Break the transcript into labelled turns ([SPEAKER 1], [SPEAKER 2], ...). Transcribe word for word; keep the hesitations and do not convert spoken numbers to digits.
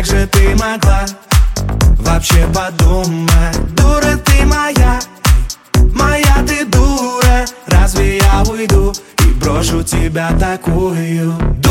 [SPEAKER 1] как же ты могла вообще подумать? Дура ты моя, моя ты дура. Разве я уйду и брошу тебя такую?